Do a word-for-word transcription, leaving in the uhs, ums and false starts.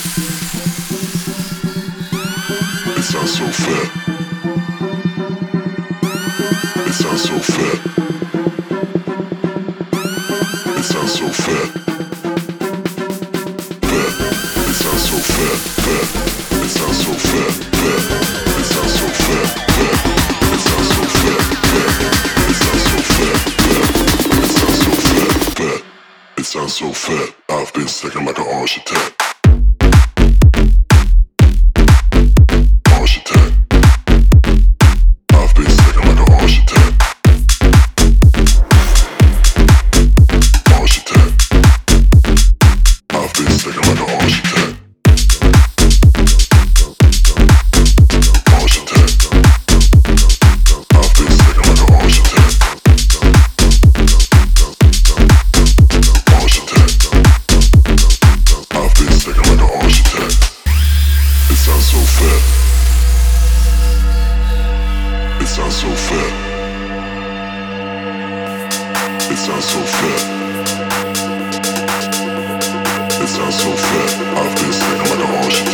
It sounds so fat. It sounds so fat. It sounds so fat. Fat. It sounds so fat. Fat. It sounds so fat. Fat. It sounds so fat. Fat. It sounds so fat. Fat. It sounds so fat. Fat. It sounds so fat. Fat. It sounds so fat. I've been sticking like an arch attack. Arch attack. I've been sticking like an arch attack. Arch attack. I've been sticking like an arch attack. Arch attack. I've been sticking like an arch attack. Arch attack. I've been sticking like an arch attack. It sounds so fat. It sounds so fat. It sounds so fat. It sounds so fat. I've been sticking like an arch attack.